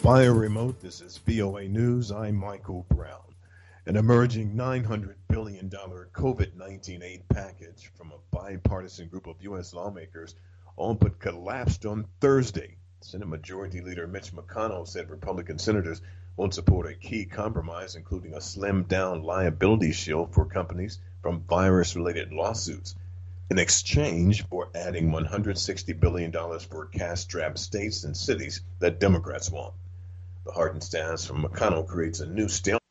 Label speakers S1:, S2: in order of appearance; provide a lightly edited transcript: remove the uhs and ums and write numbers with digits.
S1: Via remote, this is VOA News. I'm Michael Brown. An emerging $900 billion COVID-19 aid package from a bipartisan group of U.S. lawmakers all but collapsed on Thursday. Senate Majority Leader Mitch McConnell said Republican senators won't support a key compromise, including a slimmed-down liability shield for companies from virus-related lawsuits, in exchange for adding $160 billion for cash-strapped states and cities that Democrats want. The hardened stance from McConnell creates a new stalemate